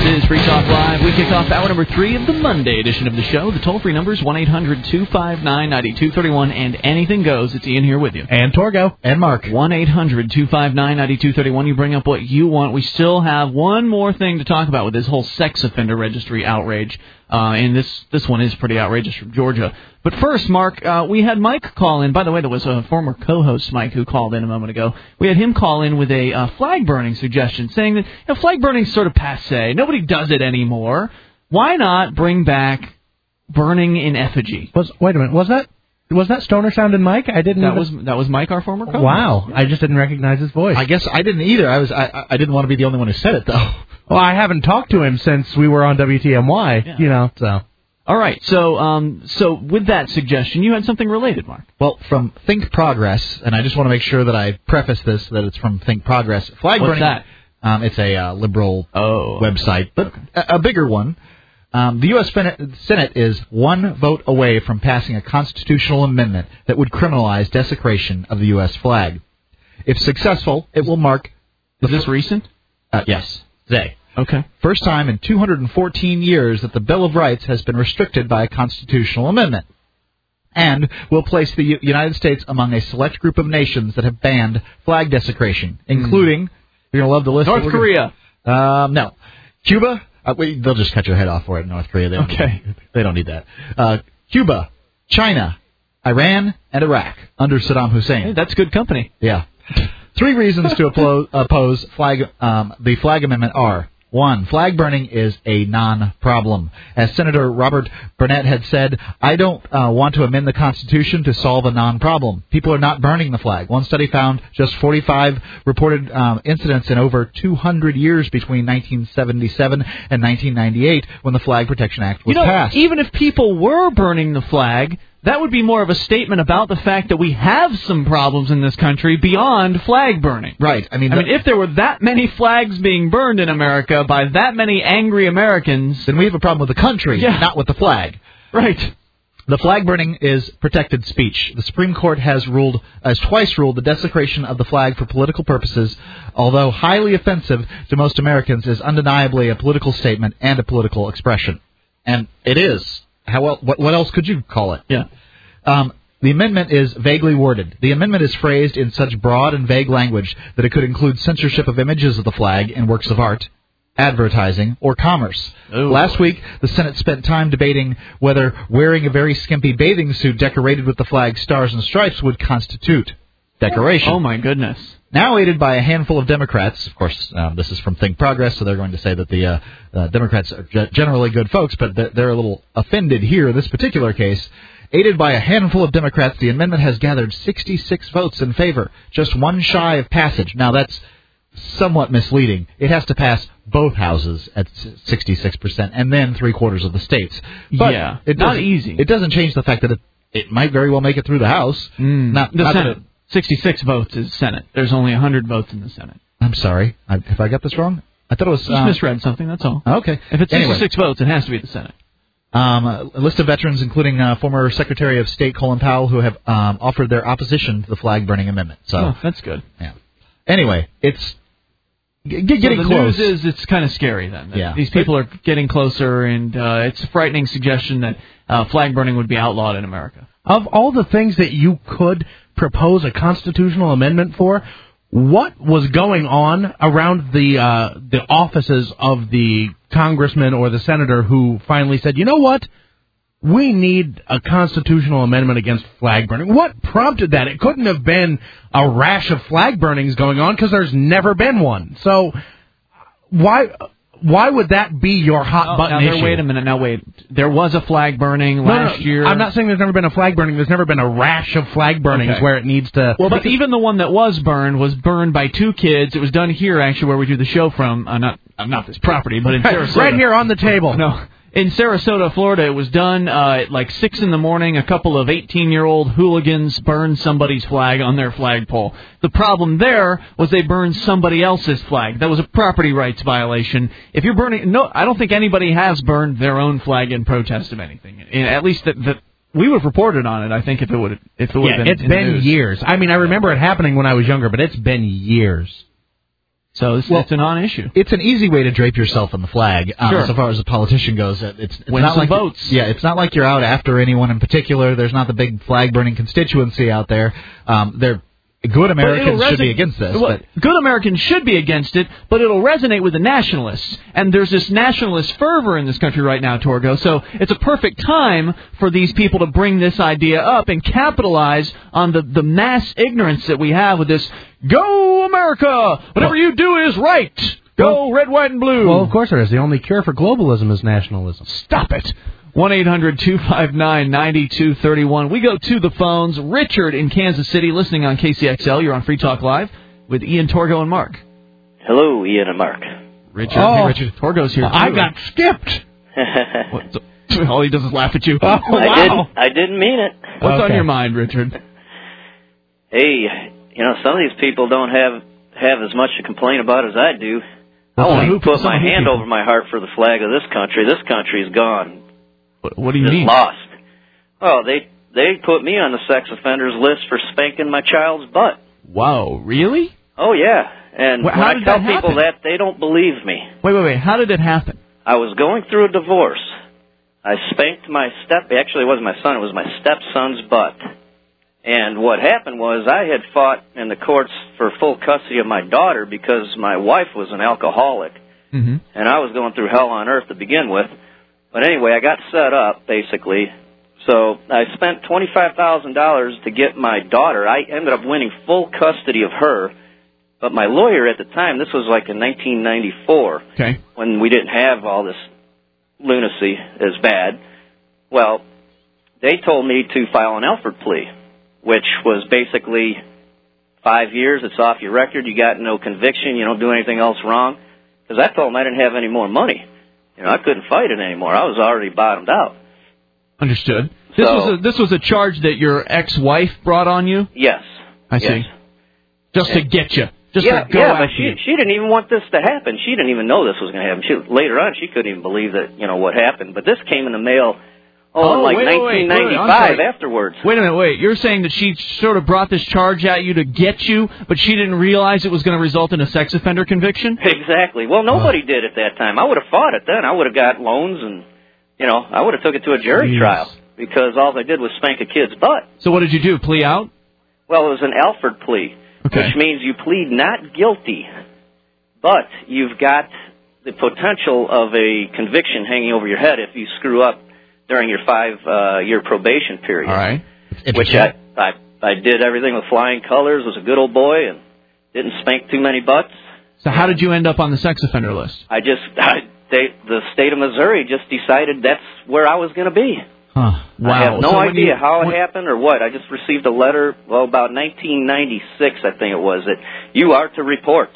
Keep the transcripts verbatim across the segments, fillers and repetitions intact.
is Free Talk Live. We kick off hour number three of the Monday edition of the show. The toll-free number is one eight hundred two five nine nine two three one, and anything goes. It's Ian here with you. And Torgo. And Mark. one eight hundred two five nine nine two three one. You bring up what you want. We still have one more thing to talk about with this whole sex offender registry outrage. Uh, and this this one is pretty outrageous from Georgia. But first, Mark, uh, we had Mike call in. By the way, there was a former co-host, Mike, who called in a moment ago. We had him call in with a uh, flag burning suggestion, saying that you know, flag burning is sort of passé. Nobody does it anymore. Why not bring back burning in effigy? Was wait a minute, was that was that Stoner sounding Mike? I didn't. That even... was that was Mike, our former co-host. Wow, yeah. I just didn't recognize his voice. I guess I didn't either. I was I, I didn't want to be the only one who said it though. Well, I haven't talked to him since we were on W T M Y. Yeah. You know, so. All right, so um, so with that suggestion, you had something related, Mark. Well, from Think Progress, and I just want to make sure that I preface this, that it's from Think Progress. Flag What's burning, that? Um, it's a uh, liberal oh. website, but okay. a, a bigger one. Um, the U S Senate is one vote away from passing a constitutional amendment that would criminalize desecration of the U S flag. If successful, it will mark... Is this recent? Uh, yes, today. Okay. First time in two hundred fourteen years that the Bill of Rights has been restricted by a constitutional amendment. And will place the U- United States among a select group of nations that have banned flag desecration, including, mm. you're going to love the list. North Korea. Gonna, um, no. Cuba. Uh, wait, they'll just cut your head off for it in North Korea. They don't okay. Need, they don't need that. Uh, Cuba, China, Iran, and Iraq under Saddam Hussein. Hey, that's good company. Yeah. Three reasons to oppose, oppose flag, um, the flag amendment are: one, flag burning is a non-problem. As Senator Robert Burnett had said, I don't uh, want to amend the Constitution to solve a non-problem. People are not burning the flag. One study found just forty-five reported um, incidents in over two hundred years between nineteen seventy-seven and nineteen ninety-eight when the Flag Protection Act was you know, passed. Even if people were burning the flag, that would be more of a statement about the fact that we have some problems in this country beyond flag burning. Right. I mean, I the, mean, if there were that many flags being burned in America by that many angry Americans, then we have a problem with the country, yeah. not with the flag. Right. The flag burning is protected speech. The Supreme Court has ruled, has twice ruled, the desecration of the flag for political purposes, although highly offensive to most Americans, is undeniably a political statement and a political expression. And it is. How el- what, what else could you call it? Yeah. Um, the amendment is vaguely worded. The amendment is phrased in such broad and vague language that it could include censorship of images of the flag in works of art, advertising, or commerce. Ooh. Last week, the Senate spent time debating whether wearing a very skimpy bathing suit decorated with the flag's stars and stripes would constitute decoration. Oh, my goodness. Now aided by a handful of Democrats, of course, um, this is from Think Progress, so they're going to say that the uh, uh, Democrats are g- generally good folks, but they're, they're a little offended here in this particular case. Aided by a handful of Democrats, the amendment has gathered sixty-six votes in favor, just one shy of passage. Now, that's somewhat misleading. It has to pass both houses at sixty-six percent, and then three-quarters of the states. But yeah, it not easy. It doesn't change the fact that it, it might very well make it through the House. Mm. Not, the not Senate. sixty-six votes is Senate. There's only one hundred votes in the Senate. I'm sorry. I, have I got this wrong? I thought it was... Just um, misread something, that's all. Okay. If it's sixty-six anyway. votes, it has to be the Senate. Um, a list of veterans, including uh, former Secretary of State Colin Powell, who have um, offered their opposition to the flag burning amendment. So oh, that's good. Yeah. Anyway, it's g- getting so the close. The news is it's kind of scary then. Yeah. These people are getting closer, and uh, it's a frightening suggestion that uh, flag burning would be outlawed in America. Of all the things that you could propose a constitutional amendment for, what was going on around the uh, the offices of the congressman or the senator who finally said, you know what, we need a constitutional amendment against flag burning? What prompted that? It couldn't have been a rash of flag burnings going on because there's never been one. So why... Why would that be your hot oh, button now there, issue? Wait a minute. Now, wait. There was a flag burning no, last no, year. I'm not saying there's never been a flag burning. There's never been a rash of flag burnings okay. where it needs to... Well, but even the one that was burned was burned by two kids. It was done here, actually, where we do the show from. Uh, not uh, not this property, but in Sarasota. Right here on the table. No. In Sarasota, Florida, it was done uh, at like six in the morning. A couple of eighteen-year-old hooligans burned somebody's flag on their flagpole. The problem there was they burned somebody else's flag. That was a property rights violation. If you're burning, no, I don't think anybody has burned their own flag in protest of anything. At least that, that we would have reported on it. I think if it would, if it would yeah, have been. It's been years. I mean, I remember it happening when I was younger, but it's been years. So it's, Well, it's a non-issue. It's an easy way to drape yourself in the flag, um, Sure. so far as a politician goes. It's, it's Win not some like votes. Yeah, it's not like you're out after anyone in particular. There's not the big flag-burning constituency out there. Um, they're Good Americans should be against this. Well, but good Americans should be against it, but it'll resonate with the nationalists. And there's this nationalist fervor in this country right now, Torgo. So it's a perfect time for these people to bring this idea up and capitalize on the, the mass ignorance that we have with this, Go America! Whatever you do is right! Go well, red, white, and blue! Well, of course there is. The only cure for globalism is nationalism. Stop it! one eight hundred two five nine nine two three one. We go to the phones. Richard in Kansas City, listening on K C X L. You're on Free Talk Live with Ian, Torgo, and Mark. Hello, Ian and Mark. Richard, oh, hey, Richard. Torgo's here. I too. got skipped. What, so, all he does is laugh at you. Oh, I wow. didn't. I didn't mean it. What's Okay. on your mind, Richard? Hey, you know, some of these people don't have have as much to complain about as I do. I Well, won't who- even put some my who hand people? over my heart for the flag of this country. This country is gone. What, what do you It's mean? lost. Oh, they they put me on the sex offenders list for spanking my child's butt. Wow, really? Oh yeah, and Well, when how I did tell that people happen? that, they don't believe me. Wait, wait, wait. How did it happen? I was going through a divorce. I spanked my step, actually it wasn't my son, it was my stepson's butt. And what happened was I had fought in the courts for full custody of my daughter because my wife was an alcoholic. Mm-hmm. And I was going through hell on earth to begin with. But anyway, I got set up, basically. So I spent twenty-five thousand dollars to get my daughter. I ended up winning full custody of her. But my lawyer at the time, this was like in nineteen ninety-four, Okay. when we didn't have all this lunacy as bad. Well, they told me to file an Alford plea, which was basically five years, it's off your record, you got no conviction, you don't do anything else wrong. Because I told them I didn't have any more money. You know, I couldn't fight it anymore. I was already bottomed out. Understood. This So- was a, this was a charge that your ex-wife brought on you? Yes. I yes. see. Just to get you. Just yeah, to go yeah, after but she you. she didn't even want this to happen. She didn't even know this was going to happen. She, later on, she couldn't even believe that, you know, what happened. But this came in the mail, oh, in Oh, like wait, wait, wait, nineteen ninety-five wait, I'm sorry. afterwards. Wait a minute, wait. You're saying that she sort of brought this charge at you to get you, but she didn't realize it was going to result in a sex offender conviction? Exactly. Well, nobody did at that time. I would have fought it then. I would have got loans and, you know, I would have took it to a jury Jeez. trial because all I did was spank a kid's butt. So what did you do, plea out? Well, it was an Alford plea, Okay. which means you plead not guilty, but you've got the potential of a conviction hanging over your head if you screw up during your five-year probation period. All right. Which I, I I did everything with flying colors, was a good old boy, and didn't spank too many butts. So how did you end up on the sex offender list? I just, I, they, the state of Missouri just decided that's where I was going to be. Huh. Wow. I have no So when idea you- how it when- happened or what. I just received a letter, well, about nineteen ninety-six, I think it was, that you are to report.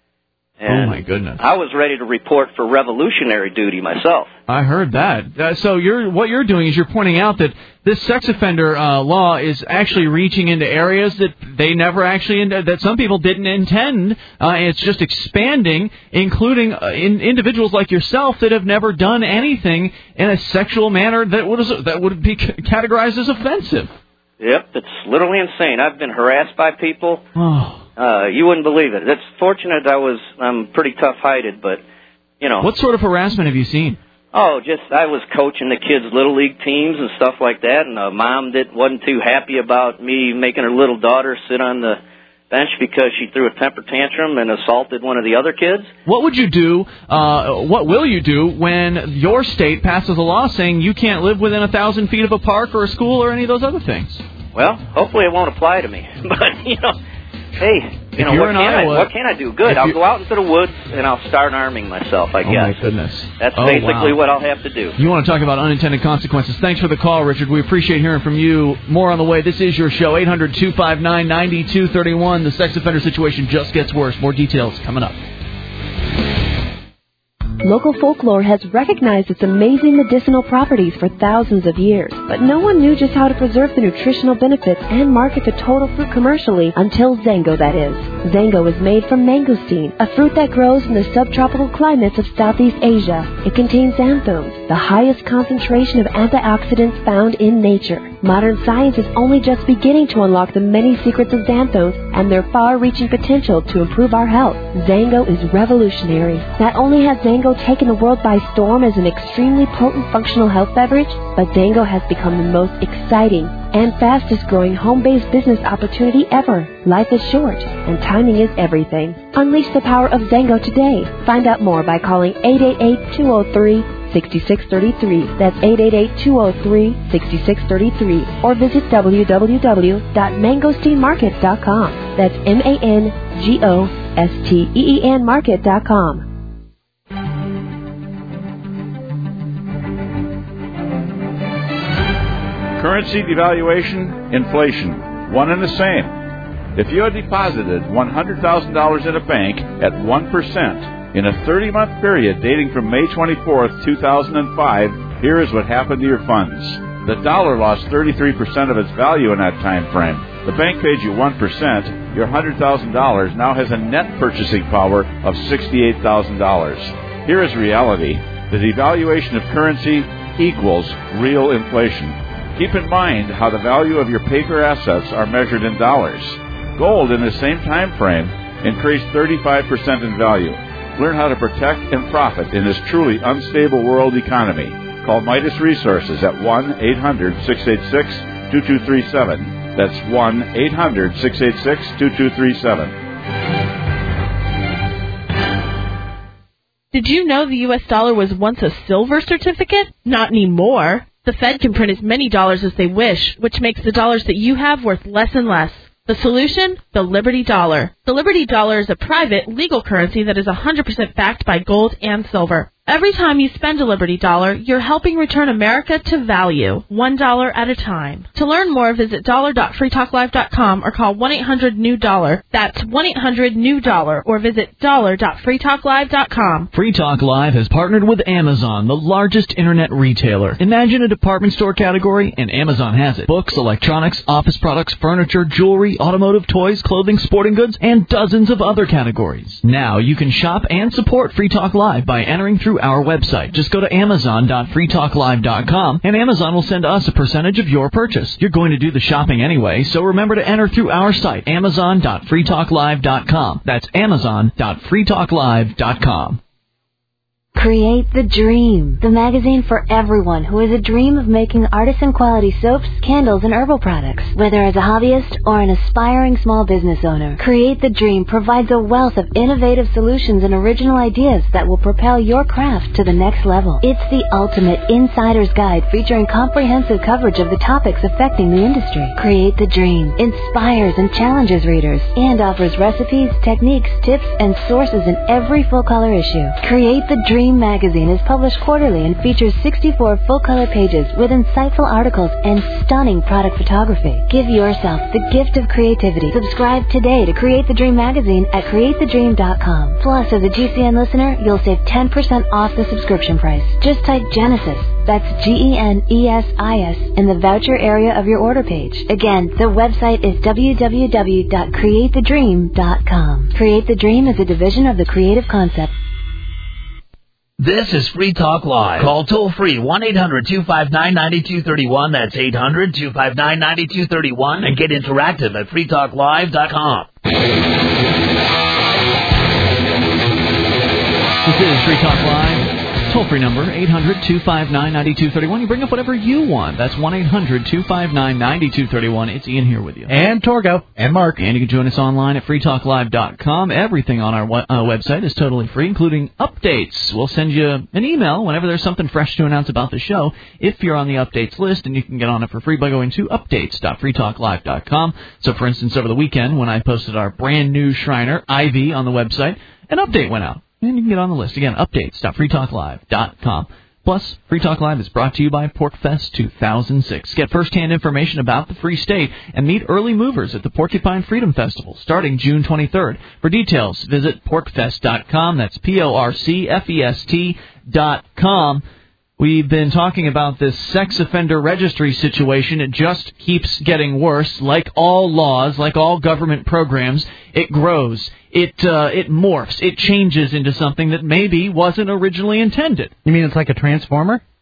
And Oh, my goodness. I was ready to report for revolutionary duty myself. I heard that. Uh, so you're what you're doing is you're pointing out that this sex offender uh, law is actually reaching into areas that they never actually that some people didn't intend. Uh, it's just expanding, including uh, in, individuals like yourself that have never done anything in a sexual manner that would that would be c- categorized as offensive. Yep, it's literally insane. I've been harassed by people. Oh. Uh, you wouldn't believe it. It's fortunate I was, I'm pretty tough-hided, but, you know. What sort of harassment have you seen? Oh, just, I was coaching the kids' Little League teams and stuff like that, and a mom that wasn't too happy about me making her little daughter sit on the bench because she threw a temper tantrum and assaulted one of the other kids. What would you do, uh, what will you do when your state passes a law saying you can't live within a thousand feet of a park or a school or any of those other things? Well, hopefully it won't apply to me, but, you know. Hey, you If know, you're what in can, Iowa- I, what can I do? Good, if I'll you- go out into the woods and I'll start arming myself, I Oh, guess. my goodness. That's Oh, basically wow. what I'll have to do. You want to talk about unintended consequences. Thanks for the call, Richard. We appreciate hearing from you. More on the way. This is your show, eight hundred two five nine nine two three one. The sex offender situation just gets worse. More details coming up. Local folklore has recognized its amazing medicinal properties for thousands of years, but no one knew just how to preserve the nutritional benefits and market the total fruit commercially until Zango, that is. Zango is made from mangosteen, a fruit that grows in the subtropical climates of Southeast Asia. It contains xanthones, the highest concentration of antioxidants found in nature. Modern science is only just beginning to unlock the many secrets of xanthos and their far-reaching potential to improve our health. Zango is revolutionary. Not only has Zango taken the world by storm as an extremely potent functional health beverage, but Zango has become the most exciting and fastest-growing home-based business opportunity ever. Life is short, and timing is everything. Unleash the power of Zango today. Find out more by calling eight eight eight, two oh three, six six three three. That's eight eight eight, two oh three, six six three three. Or visit w w w dot mangosteen market dot com. That's M A N G O S T E E N market dot com. Currency devaluation, inflation, one and the same. If you had deposited one hundred thousand dollars in a bank at one percent in a thirty-month period dating from May twenty-fourth, two thousand five, here is what happened to your funds. The dollar lost thirty-three percent of its value in that time frame. The bank paid you one percent. Your one hundred thousand dollars now has a net purchasing power of sixty-eight thousand dollars. Here is reality. The devaluation of currency equals real inflation. Keep in mind how the value of your paper assets are measured in dollars. Gold in the same time frame increased thirty-five percent in value. Learn how to protect and profit in this truly unstable world economy. Call Midas Resources at one eight hundred, six eight six, two two three seven. That's one eight hundred, six eight six, two two three seven. Did you know the U S dollar was once a silver certificate? Not anymore. The Fed can print as many dollars as they wish, which makes the dollars that you have worth less and less. The solution? The Liberty Dollar. The Liberty Dollar is a private, legal currency that is one hundred percent backed by gold and silver. Every time you spend a Liberty Dollar, you're helping return America to value, one dollar at a time. To learn more, visit dollar dot free talk live dot com or call one eight hundred new dollar. That's one eight hundred new dollar or visit dollar dot free talk live dot com. Free Talk Live has partnered with Amazon, the largest internet retailer. Imagine a department store category, and Amazon has it. Books, electronics, office products, furniture, jewelry, automotive, toys, clothing, sporting goods, and dozens of other categories. Now you can shop and support Free Talk Live by entering through our website. Just go to amazon dot free talk live dot com and Amazon will send us a percentage of your purchase. You're going to do the shopping anyway, so remember to enter through our site, amazon dot free talk live dot com. That's amazon dot free talk live dot com. Create the Dream, the magazine for everyone who has a dream of making artisan-quality soaps, candles, and herbal products. Whether as a hobbyist or an aspiring small business owner, Create the Dream provides a wealth of innovative solutions and original ideas that will propel your craft to the next level. It's the ultimate insider's guide featuring comprehensive coverage of the topics affecting the industry. Create the Dream inspires and challenges readers and offers recipes, techniques, tips, and sources in every full-color issue. Create the Dream magazine is published quarterly and features sixty-four full-color pages with insightful articles and stunning product photography. Give yourself the gift of creativity. Subscribe today to Create the Dream magazine at create the dream dot com. Plus, as a G C N listener, you'll save ten percent off the subscription price. Just type Genesis, that's G E N E S I S, in the voucher area of your order page. Again, the website is w w w dot create the dream dot com. Create the Dream is a division of the Creative Concept. This is Free Talk Live. Call toll-free one eight hundred two five nine nine two three one. That's eight hundred two five nine nine two three one. And get interactive at free talk live dot com. This is Free Talk Live. Toll-free number, eight hundred two five nine nine two three one. You bring up whatever you want. That's one eight hundred two five nine nine two three one. It's Ian here with you. And Torgo. And Mark. And you can join us online at free talk live dot com. Everything on our uh, website is totally free, including updates. We'll send you an email whenever there's something fresh to announce about the show if you're on the updates list, and you can get on it for free by going to updates dot free talk live dot com. So, for instance, over the weekend when I posted our brand new Shriner, Ivy, on the website, an update went out. And you can get on the list. Again, updates dot free talk live dot com. Plus, Free Talk Live is brought to you by PorcFest two thousand six. Get first-hand information about the Free State and meet early movers at the Porcupine Freedom Festival starting June twenty-third. For details, visit porc fest dot com. That's P O R C F E S T dot com. We've been talking about this sex offender registry situation. It just keeps getting worse. Like all laws, like all government programs, it grows. It uh, it morphs. It changes into something that maybe wasn't originally intended. You mean it's like a transformer?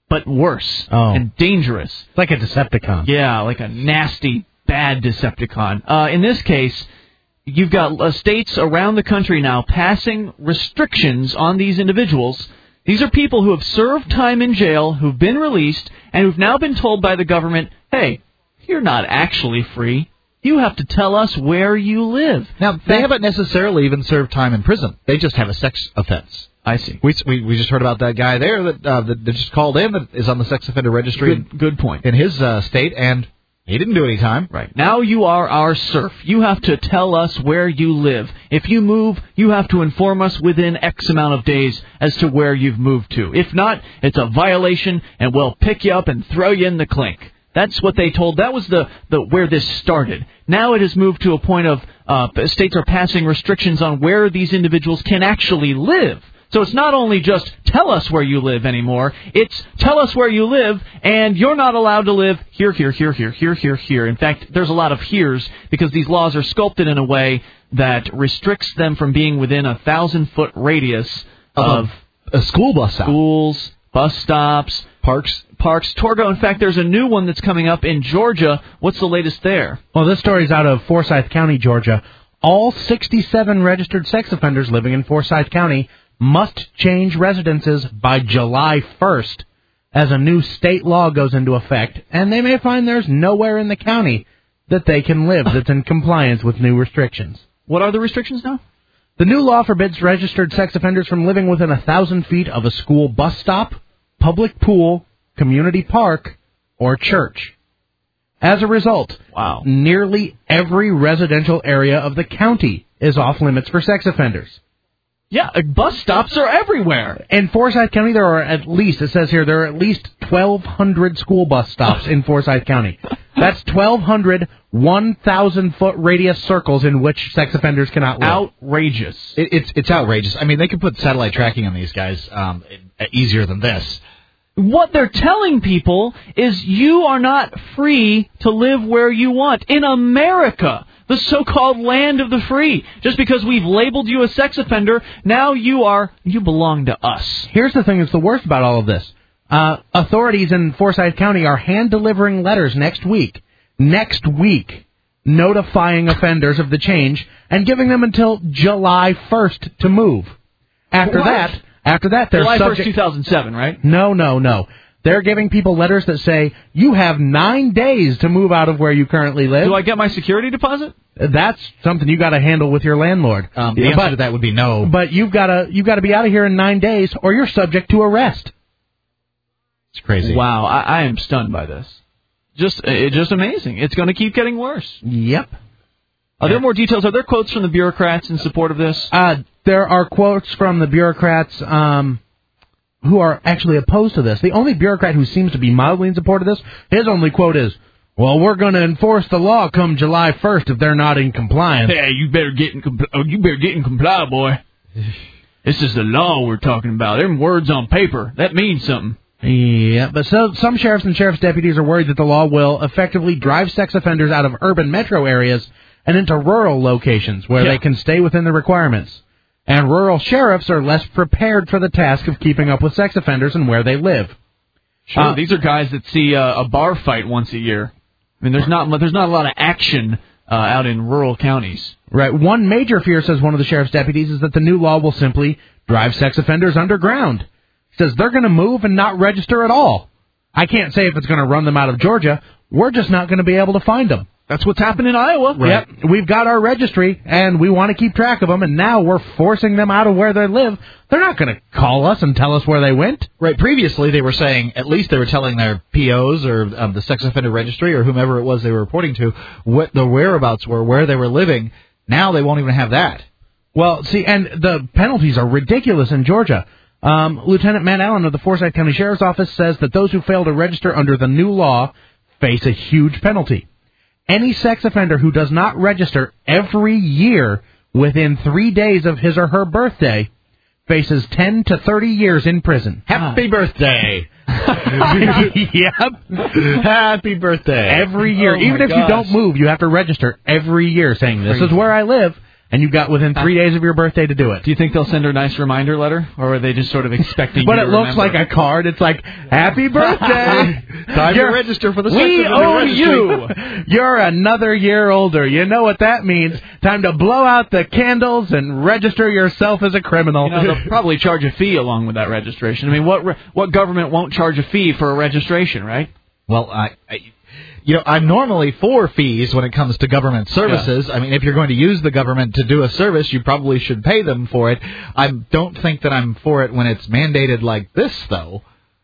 but worse oh. and dangerous. It's like a Decepticon. Yeah, like a nasty, bad Decepticon. Uh, in this case, you've got uh, states around the country now passing restrictions on these individuals. These are people who have served time in jail, who've been released, and who've now been told by the government, hey, you're not actually free. You have to tell us where you live. Now, they haven't necessarily even served time in prison. They just have a sex offense. I see. We we, we just heard about that guy there that, uh, that that just called in that is on the sex offender registry. Good, good point. In his uh, state, and he didn't do any time. Right. Now you are our serf. You have to tell us where you live. If you move, you have to inform us within X amount of days as to where you've moved to. If not, it's a violation, and we'll pick you up and throw you in the clink. That's what they told. That was the, the where this started. Now it has moved to a point of uh, states are passing restrictions on where these individuals can actually live. So it's not only just tell us where you live anymore. It's tell us where you live, and you're not allowed to live here, here, here, here, here, here, here. In fact, there's a lot of heres because these laws are sculpted in a way that restricts them from being within a thousand-foot radius of, of a school bus stop. Schools, bus stops, parks. Parks. Torgo, in fact, there's a new one that's coming up in Georgia. What's the latest there? Well, this story's out of Forsyth County, Georgia. All sixty-seven registered sex offenders living in Forsyth County must change residences by July first as a new state law goes into effect, and they may find there's nowhere in the county that they can live that's in compliance with new restrictions. What are the restrictions now? The new law forbids registered sex offenders from living within a thousand feet of a school bus stop, public pool, community park, or church. As a result, wow. nearly every residential area of the county is off limits for sex offenders. Yeah, bus stops are everywhere. In Forsyth County, there are at least, it says here, there are at least twelve hundred school bus stops in Forsyth County. That's twelve hundred one thousand foot radius circles in which sex offenders cannot live. Outrageous. It, it's it's outrageous. I mean, they could put satellite tracking on these guys um, easier than this. What they're telling people is you are not free to live where you want. In America, the so-called land of the free. Just because we've labeled you a sex offender, now you are, you belong to us. Here's the thing that's the worst about all of this. Uh, authorities in Forsyth County are hand-delivering letters next week, next week, notifying offenders of the change and giving them until July first to move. After what? that... After that, they're July subject... first, two thousand seven, right? No, no, no. They're giving people letters that say, you have nine days to move out of where you currently live. Do I get my security deposit? That's something you got to handle with your landlord. Um, the answer but, to that would be no. But you've got to you've got to be out of here in nine days, or you're subject to arrest. It's crazy. Wow, I, I am stunned by this. Just, uh, just amazing. It's going to keep getting worse. Yep. Are there more details? Are there quotes from the bureaucrats in support of this? Uh, there are quotes from the bureaucrats um, who are actually opposed to this. The only bureaucrat who seems to be mildly in support of this, his only quote is, well, we're going to enforce the law come July first if they're not in compliance. Hey, you better get in, compl- oh, you better get in comply, boy. This is the law we're talking about. Them words on paper, that means something. Yeah, but so, some sheriffs and sheriff's deputies are worried that the law will effectively drive sex offenders out of urban metro areas and into rural locations where yeah. they can stay within the requirements. And rural sheriffs are less prepared for the task of keeping up with sex offenders and where they live. Sure, uh, these are guys that see uh, a bar fight once a year. I mean, there's not there's not a lot of action uh, out in rural counties. Right. One major fear, says one of the sheriff's deputies, is that the new law will simply drive sex offenders underground. He says they're going to move and not register at all. I can't say if it's going to run them out of Georgia. We're just not going to be able to find them. That's what's happened in Iowa. Right. Yep. We've got our registry, and we want to keep track of them, and now we're forcing them out of where they live. They're not going to call us and tell us where they went. Right. Previously, they were saying, at least they were telling their P Os or um, the sex offender registry or whomever it was they were reporting to what the whereabouts were, where they were living. Now they won't even have that. Well, see, and the penalties are ridiculous in Georgia. Um, Lieutenant Matt Allen of the Forsyth County Sheriff's Office says that those who fail to register under the new law face a huge penalty. Any sex offender who does not register every year within three days of his or her birthday faces ten to thirty years in prison. Happy birthday. Yep. Happy birthday. Every year. Oh, Even if gosh. you don't move, you have to register every year saying, this Crazy. is where I live. and you've got within three days of your birthday to do it. Do you think they'll send her a nice reminder letter, or are they just sort of expecting but you it to looks remember? like a card. It's like, happy birthday. Time You're, to register for the We sex owe registry. you. You're another year older. You know what that means. Time to blow out the candles and register yourself as a criminal. You know, they'll probably charge a fee along with that registration. I mean, what re- what government won't charge a fee for a registration, right? Well, I, I, you know, I'm normally for fees when it comes to government services. Yeah. I mean, if you're going to use the government to do a service, you probably should pay them for it. I don't think that I'm for it when it's mandated like this, though.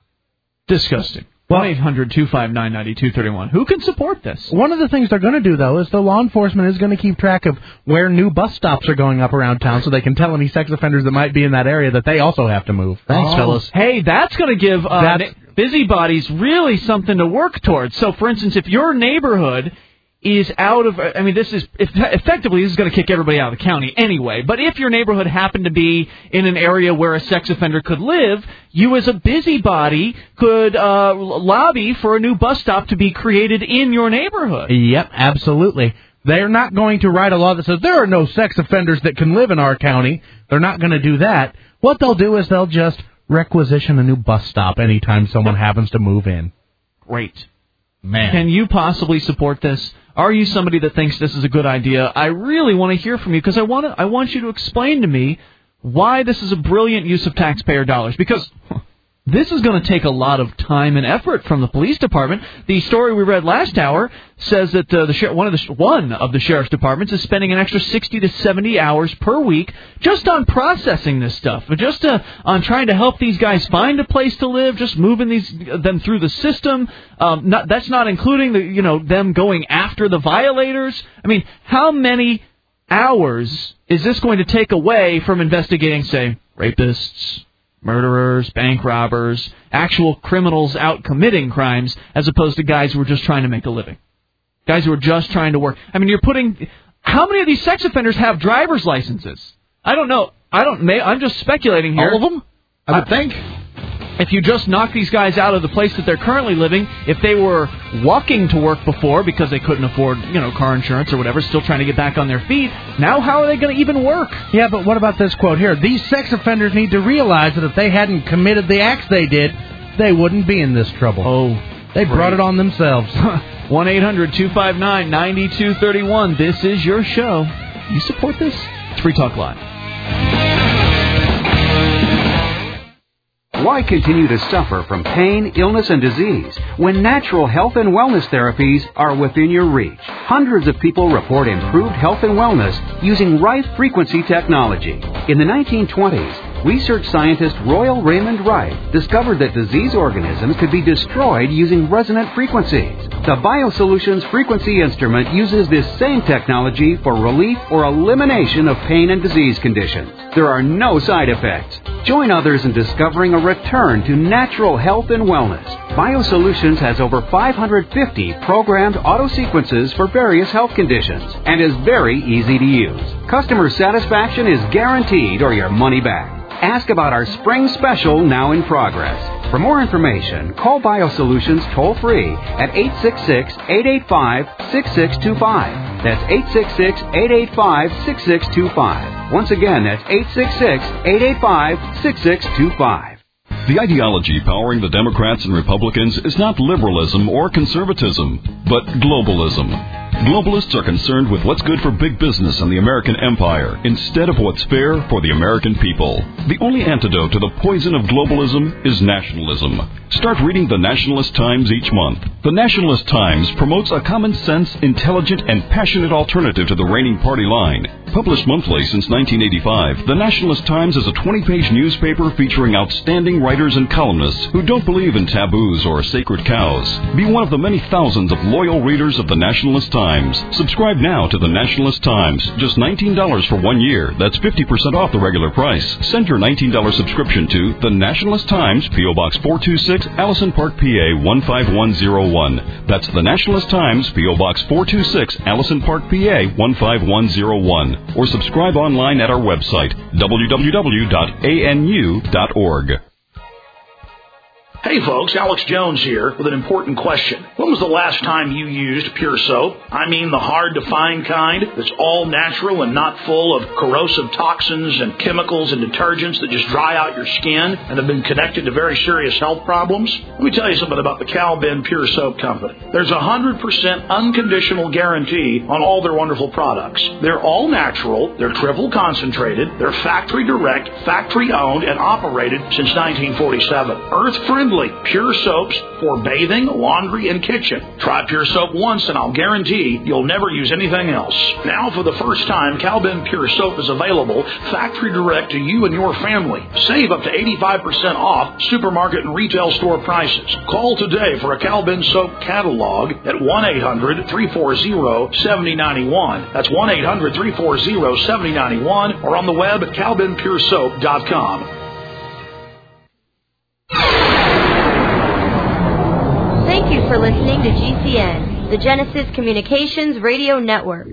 Disgusting. one eight hundred two five nine nine two three one. Who can support this? One of the things they're going to do, though, is the law enforcement is going to keep track of where new bus stops are going up around town so they can tell any sex offenders that might be in that area that they also have to move. Thanks, oh. fellas. Hey, that's going to give uh, busybodies really something to work towards. So, for instance, if your neighborhood is out of, I mean, this is, effectively, this is going to kick everybody out of the county anyway, but if your neighborhood happened to be in an area where a sex offender could live, you as a busybody could uh, lobby for a new bus stop to be created in your neighborhood. Yep, absolutely. They're not going to write a law that says there are no sex offenders that can live in our county. They're not going to do that. What they'll do is they'll just requisition a new bus stop anytime someone happens to move in. Great. Man. Can you possibly support this? Are you somebody that thinks this is a good idea? I really want to hear from you because I want to, I want you to explain to me why this is a brilliant use of taxpayer dollars. Because this is going to take a lot of time and effort from the police department. The story we read last hour says that uh, the sher- one of the one of the sheriff's departments is spending an extra sixty to seventy hours per week just on processing this stuff, just uh, on trying to help these guys find a place to live, just moving these them through the system. Um, not, that's not including the you know them going after the violators. I mean, how many hours is this going to take away from investigating, say, rapists, murderers, bank robbers, actual criminals out committing crimes, as opposed to guys who are just trying to make a living? Guys who are just trying to work. I mean, you're putting... How many of these sex offenders have driver's licenses? I don't know. I don't... I'm just speculating here. All of them? I would I, think. If you just knock these guys out of the place that they're currently living, if they were walking to work before because they couldn't afford, you know, car insurance or whatever, still trying to get back on their feet, now how are they going to even work? Yeah, but what about this quote here? These sex offenders need to realize that if they hadn't committed the acts they did, they wouldn't be in this trouble. Oh, they great. brought it on themselves. one eight hundred two five nine nine two three one. This is your show. You support this? It's Free Talk Live. Why continue to suffer from pain, illness, and disease when natural health and wellness therapies are within your reach? Hundreds of people report improved health and wellness using Rife frequency technology. In the nineteen twenties, research scientist Royal Raymond Rife discovered that disease organisms could be destroyed using resonant frequencies. The BioSolutions frequency instrument uses this same technology for relief or elimination of pain and disease conditions. There are no side effects. Join others in discovering a return to natural health and wellness. BioSolutions has over five hundred fifty programmed auto sequences for various health conditions and is very easy to use. Customer satisfaction is guaranteed or your money back. Ask about our spring special now in progress. For more information, call BioSolutions toll-free at eight six six, eight eight five, six six two five. That's eight six six, eight eight five, six six two five. Once again, that's eight six six, eight eight five, six six two five. The ideology powering the Democrats and Republicans is not liberalism or conservatism, but globalism. Globalists are concerned with what's good for big business and the American empire instead of what's fair for the American people. The only antidote to the poison of globalism is nationalism. Start reading the Nationalist Times each month. The Nationalist Times promotes a common-sense, intelligent, and passionate alternative to the reigning party line. Published monthly since nineteen eighty-five, the Nationalist Times is a twenty-page newspaper featuring outstanding writers and columnists who don't believe in taboos or sacred cows. Be one of the many thousands of loyal readers of the Nationalist Times. Subscribe now to the Nationalist Times. Just nineteen dollars for one year. That's fifty percent off the regular price. Send your nineteen dollars subscription to the Nationalist Times, P O Box four two six, Allison Park, P A one five one zero one. That's the Nationalist Times, P O Box four two six, Allison Park, P A one five one zero one. Or subscribe online at our website, w w w dot a n u dot org. Hey folks, Alex Jones here with an important question. When was the last time you used Pure Soap? I mean the hard-to-find kind that's all natural and not full of corrosive toxins and chemicals and detergents that just dry out your skin and have been connected to very serious health problems? Let me tell you something about the Cal Ben Pure Soap Company. There's a one hundred percent unconditional guarantee on all their wonderful products. They're all natural, they're triple concentrated, they're factory direct, factory owned, and operated since nineteen forty-seven. Earth-friendly. Pure soaps for bathing, laundry, and kitchen. Try Pure Soap once and I'll guarantee you'll never use anything else. Now for the first time, Cal Ben Pure Soap is available factory direct to you and your family. Save up to eighty-five percent off supermarket and retail store prices. Call today for a Cal Ben Soap catalog at one eight hundred three four zero seven zero nine one. That's one eight hundred three four zero seven zero nine one or on the web at cal ben pure soap dot com. Thank you for listening to G C N, the Genesis Communications Radio Network.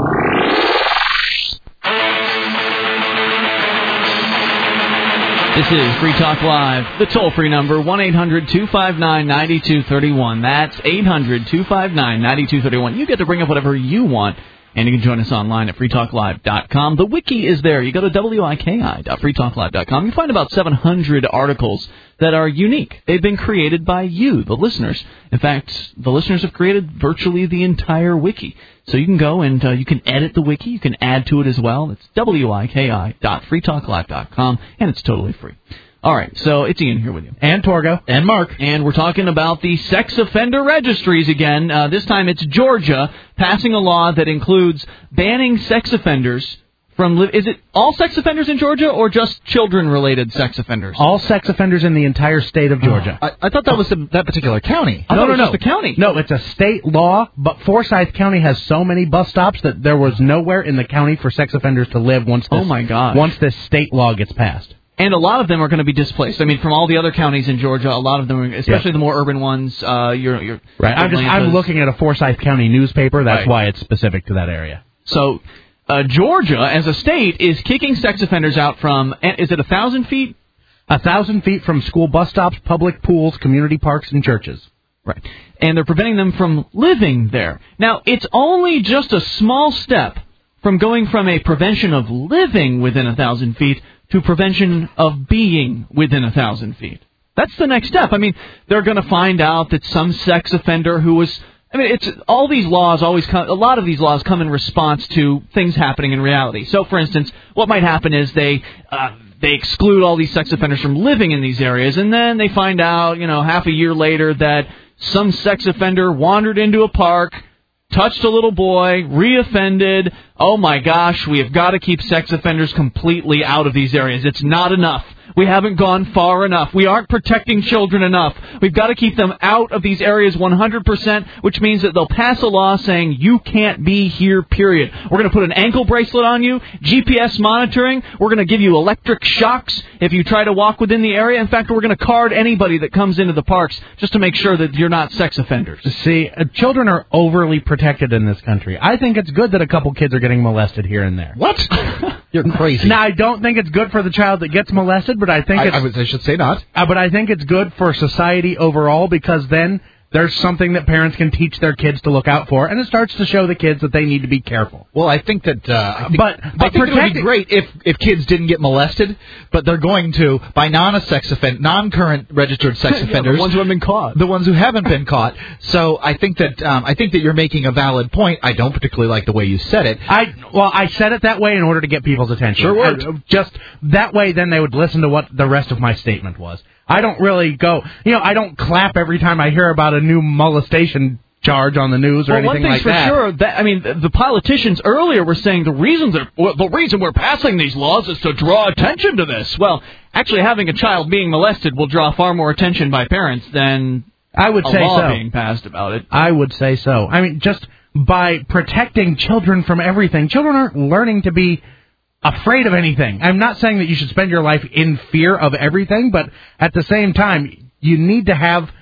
This is Free Talk Live, the toll-free number, one eight hundred two five nine nine two three one. That's eight hundred two five nine nine two three one. You get to bring up whatever you want, and you can join us online at free talk live dot com. The wiki is there. You go to W I K I dot free talk live dot com. You find about seven hundred articles that are unique. They've been created by you, the listeners. In fact, the listeners have created virtually the entire wiki. So you can go and uh, you can edit the wiki. You can add to it as well. It's W I K I dot free talk live dot com, and it's totally free. All right, so it's Ian here with you. And Torgo. And Mark. And we're talking about the sex offender registries again. Uh, this time it's Georgia passing a law that includes banning sex offenders from... Li- is it all sex offenders in Georgia or just children-related sex offenders? All sex offenders in the entire state of Georgia. I, I thought that was the, that particular county. I no, thought no, it was no. just the county. No, it's a state law, but Forsyth County has so many bus stops that there was nowhere in the county for sex offenders to live once this, oh my gosh. once this state law gets passed. And a lot of them are going to be displaced. I mean, from all the other counties in Georgia, a lot of them, especially yeah. the more urban ones, uh, you're, you're right. I'm just I'm looking at a Forsyth County newspaper. That's right. Why it's specific to that area. So, uh, Georgia, as a state, is kicking sex offenders out from. Is it a thousand feet? A thousand feet from school bus stops, public pools, community parks, and churches. Right. And they're preventing them from living there. Now, it's only just a small step from going from a prevention of living within a thousand feet to prevention of being within a thousand feet. That's the next step. I mean, they're going to find out that some sex offender who was... I mean, it's all these laws always come... A lot of these laws come in response to things happening in reality. So, for instance, what might happen is they... Uh, they exclude all these sex offenders from living in these areas, and then they find out, you know, half a year later that some sex offender wandered into a park, touched a little boy, reoffended. Oh, my gosh, we have got to keep sex offenders completely out of these areas. It's not enough. We haven't gone far enough. We aren't protecting children enough. We've got to keep them out of these areas one hundred percent, which means that they'll pass a law saying you can't be here, period. We're going to put an ankle bracelet on you, G P S monitoring. We're going to give you electric shocks if you try to walk within the area. In fact, we're going to card anybody that comes into the parks just to make sure that you're not sex offenders. See, uh, children are overly protected in this country. I think it's good that a couple kids are getting molested here and there. What? You're crazy. Now, I don't think it's good for the child that gets molested, but I think I, it's... I, would, I should say not. Uh, but I think it's good for society overall because then there's something that parents can teach their kids to look out for, and it starts to show the kids that they need to be careful. Well, I think that... Uh, I think, but but I think it would be great if, if kids didn't get molested, but they're going to, by non-sex offend, non-current registered sex yeah, offenders... the ones who haven't been caught. The ones who haven't been caught. So I think that um, I think that you're making a valid point. I don't particularly like the way you said it. I Well, I said it that way in order to get people's attention. Sure worked. Uh, just that way, then they would listen to what the rest of my statement was. I don't really go, you know, I don't clap every time I hear about a new molestation charge on the news or well, anything like that. Well, one thing's for sure, that, I mean, the, the politicians earlier were saying the reason that well, the reason we're passing these laws is to draw attention to this. Well, actually having a child being molested will draw far more attention by parents than I would a say law so. being passed about it. I would say so. I mean, just by protecting children from everything, children aren't learning to be afraid of anything. I'm not saying that you should spend your life in fear of everything, but at the same time, you need to have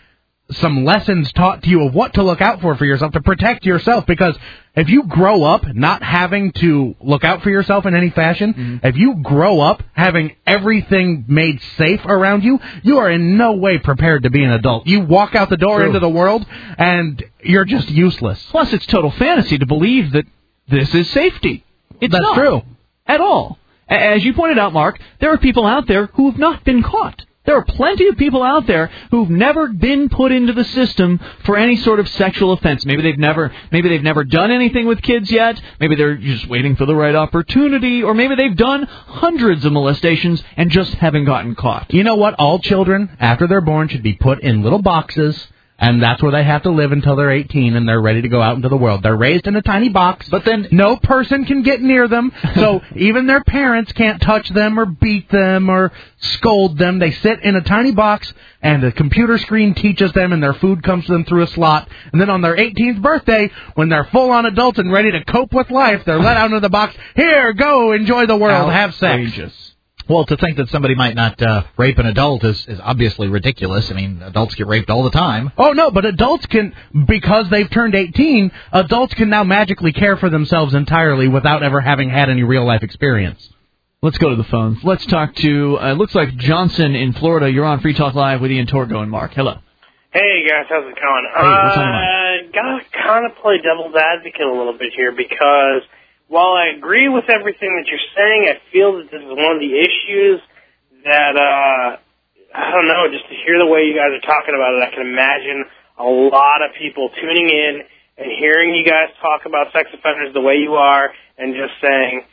some lessons taught to you of what to look out for for yourself to protect yourself. Because if you grow up not having to look out for yourself in any fashion, mm-hmm. if you grow up having everything made safe around you, you are in no way prepared to be an adult. You walk out the door True. into the world, and you're just useless. Plus, it's total fantasy to believe that this is safety. It's That's not true. At all. As you pointed out, Mark, there are people out there who have not been caught. There are plenty of people out there who've never been put into the system for any sort of sexual offense. Maybe they've never, maybe they've never done anything with kids yet. Maybe they're just waiting for the right opportunity, or maybe they've done hundreds of molestations and just haven't gotten caught. You know what? All children, after they're born, should be put in little boxes. And that's where they have to live until they're eighteen and they're ready to go out into the world. They're raised in a tiny box, but then no person can get near them, so even their parents can't touch them or beat them or scold them. They sit in a tiny box, and a computer screen teaches them, and their food comes to them through a slot. And then on their eighteenth birthday, when they're full-on adults and ready to cope with life, they're let out of the box. Here, go, enjoy the world, have sex. Outrageous. Well, to think that somebody might not uh, rape an adult is, is obviously ridiculous. I mean, adults get raped all the time. Oh, no, but adults can, because they've turned eighteen, adults can now magically care for themselves entirely without ever having had any real-life experience. Let's go to the phones. Let's talk to, uh, it looks like Johnson in Florida. You're on Free Talk Live with Ian Torgo and Mark. Hello. Hey, guys, how's it going? Hey, what's on uh, gotta kind of play devil's advocate a little bit here, because while I agree with everything that you're saying, I feel that this is one of the issues that, uh, I don't know, just to hear the way you guys are talking about it, I can imagine a lot of people tuning in and hearing you guys talk about sex offenders the way you are and just saying,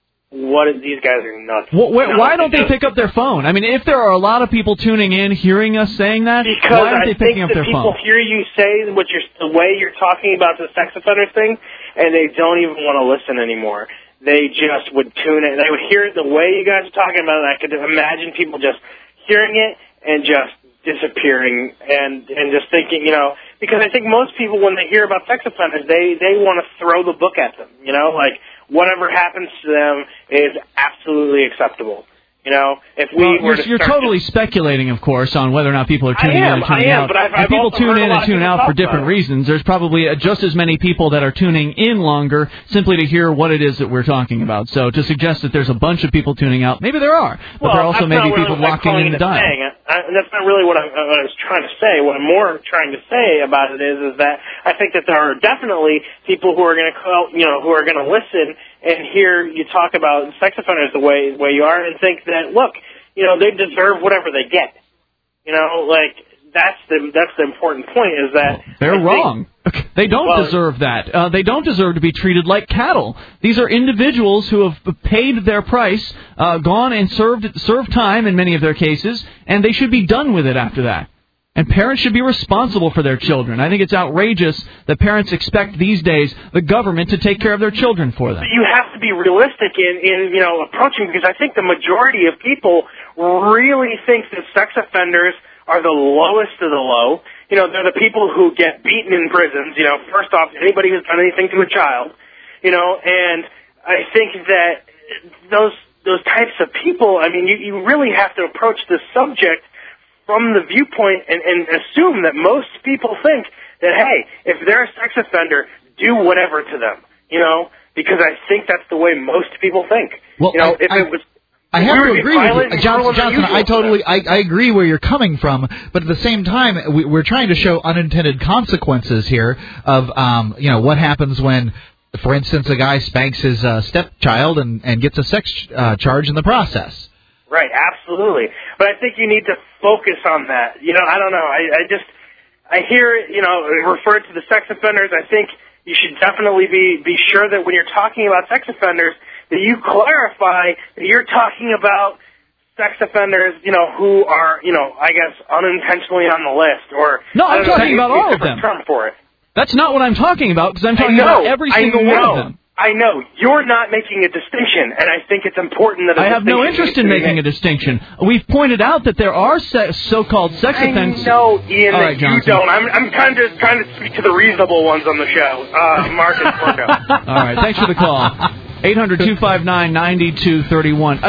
what is, these guys are nuts. Well, wh- you know, why don't they pick up their phone? I mean, if there are a lot of people tuning in, hearing us saying that, because why aren't they I picking think up that their people phone? hear you say what you're, the way you're talking about the sex offender thing, and they don't even want to listen anymore. They just would tune in. They would hear it the way you guys are talking about it. I could imagine people just hearing it and just disappearing and and just thinking, you know, because I think most people, when they hear about sex offenders, they, they want to throw the book at them, you know, like whatever happens to them is absolutely acceptable. You know, if we well, were you're, to you're start totally to, speculating, of course, on whether or not people are I tuning am, in and tuning I am, out. but I've, and I've people also tune heard in a lot and of tune people out talk for different about it. reasons. There's probably uh, just as many people that are tuning in longer simply to hear what it is that we're talking about. So to suggest that there's a bunch of people tuning out, maybe there are, but well, there are also that's maybe not really people what I'm locking calling in the it a dial. thing. I, I, that's not really what I, what I was trying to say. What I'm more trying to say about it is, is that I think that there are definitely people who are going to call, you know, who are going to listen and hear you talk about sex offenders the way the way you are, and think that, look, you know, they deserve whatever they get. You know, like that's the that's the important point is that They're I wrong. Think, they don't well, deserve that. Uh, they don't deserve to be treated like cattle. These are individuals who have paid their price, uh, gone and served served time in many of their cases, and they should be done with it after that. And parents should be responsible for their children. I think it's outrageous that parents expect these days the government to take care of their children for them. But you have to be realistic in, in you know, approaching, because I think the majority of people really think that sex offenders are the lowest of the low. You know, they're the people who get beaten in prisons. You know, first off, anybody who's done anything to a child. You know, and I think that those those types of people, I mean, you, you really have to approach this subject from the viewpoint and, and assume that most people think that, hey, if they're a sex offender, do whatever to them, you know, because I think that's the way most people think. Well, you know, I, if I, it was... I have to agree with you. Johnson, Johnson I totally, I, I agree where you're coming from, but at the same time, we, we're trying to show unintended consequences here of, um, you know, what happens when, for instance, a guy spanks his uh, stepchild and, and gets a sex uh, charge in the process. Right, absolutely. But I think you need to focus on that. You know, I don't know. I, I just, I hear, you know, referred to the sex offenders. I think you should definitely be, be sure that when you're talking about sex offenders, that you clarify that you're talking about sex offenders, you know, who are, you know, I guess unintentionally on the list. Or No, I'm talking know, about all of them. Term for it. That's not what I'm talking about, because I'm talking I know, about every single I know. one of them. I know. You're not making a distinction, and I think it's important that a I have no distinction interest in needs to be making made. a distinction. We've pointed out that there are se- so-called sex offenses. I know, Ian, All that right, you Johnson. don't. I'm, I'm kind of trying to speak to the reasonable ones on the show. Uh, Mark and Porco. All right, thanks for the call. eight hundred two five nine nine two three one. Uh,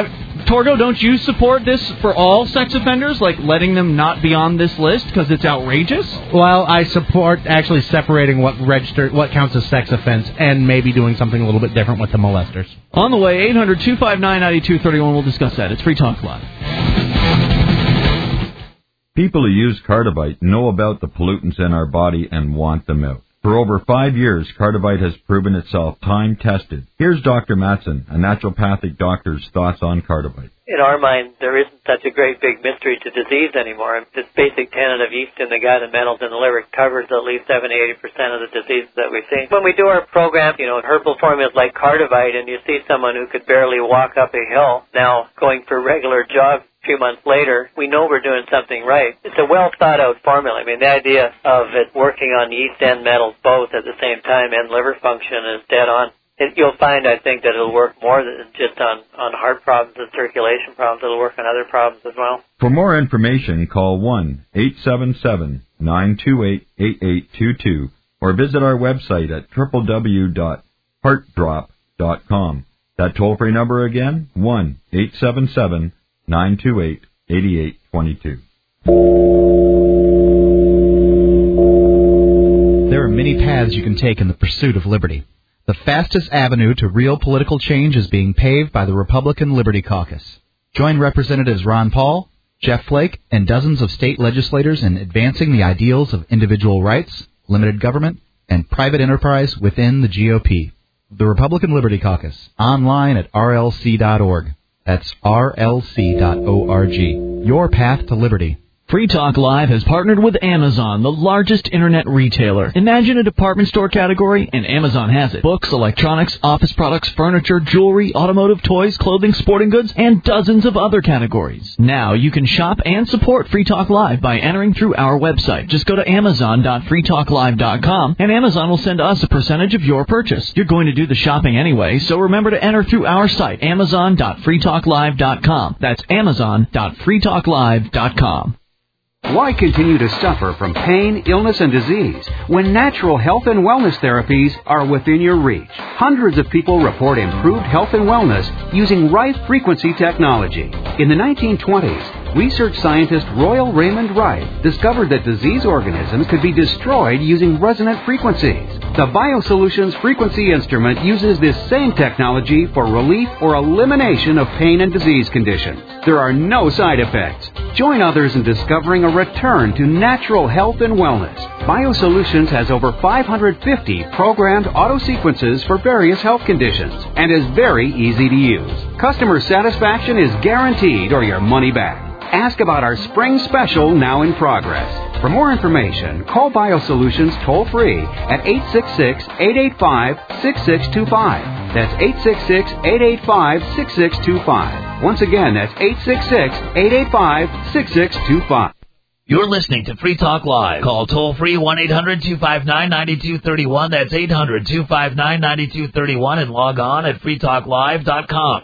Torgo, don't you support this for all sex offenders, like letting them not be on this list because it's outrageous? Well, I support actually separating what register, what counts as sex offense, and maybe doing something a little bit different with the molesters. On the way, eight hundred two five nine nine two three one. We'll discuss that. It's Free Talk Live. People who use Cardivite know about the pollutants in our body and want them out. For over five years, Cardivite has proven itself time-tested. Here's Doctor Matson, a naturopathic doctor's thoughts on Cardivite. In our mind, there isn't such a great big mystery to disease anymore. This basic tenet of yeast in the gut and metals in the liver covers at least seventy to eighty percent of the diseases that we see. When we do our program, you know, herbal formulas like Cardivite, and you see someone who could barely walk up a hill now going for regular jogs a few months later, we know we're doing something right. It's a well-thought-out formula. I mean, the idea of it working on yeast and metals both at the same time and liver function is dead on. It, you'll find, I think, that it'll work more than just on, on heart problems and circulation problems. It'll work on other problems as well. For more information, call one eight seven seven, nine two eight, eight eight two two or visit our website at w w w dot heart drop dot com. That toll-free number again, one eight seven seven, nine two eight, eight eight two two. There are many paths you can take in the pursuit of liberty. The fastest avenue to real political change is being paved by the Republican Liberty Caucus. Join Representatives Ron Paul, Jeff Flake, and dozens of state legislators in advancing the ideals of individual rights, limited government, and private enterprise within the G O P. The Republican Liberty Caucus, online at r l c dot org. That's r l c dot org. Your path to liberty. Free Talk Live has partnered with Amazon, the largest internet retailer. Imagine a department store category, and Amazon has it. Books, electronics, office products, furniture, jewelry, automotive, toys, clothing, sporting goods, and dozens of other categories. Now you can shop and support Free Talk Live by entering through our website. Just go to amazon dot free talk live dot com, and Amazon will send us a percentage of your purchase. You're going to do the shopping anyway, so remember to enter through our site, amazon dot free talk live dot com. That's amazon dot free talk live dot com. Why continue to suffer from pain, illness, and disease when natural health and wellness therapies are within your reach? Hundreds of people report improved health and wellness using Rife frequency technology. In the nineteen twenties, research scientist Royal Raymond Rife discovered that disease organisms could be destroyed using resonant frequencies. The BioSolutions frequency instrument uses this same technology for relief or elimination of pain and disease conditions. There are no side effects. Join others in discovering a return to natural health and wellness. BioSolutions has over five hundred fifty programmed auto sequences for various health conditions and is very easy to use. Customer satisfaction is guaranteed or your money back. Ask about our spring special now in progress. For more information, call BioSolutions toll-free at eight six six, eight eight five, six six two five. That's eight six six, eight eight five, six six two five. Once again, that's eight six six, eight eight five, six six two five. You're listening to Free Talk Live. Call toll-free one eight hundred two five nine nine two three one. That's eight hundred two five nine nine two three one, and log on at free talk live dot com.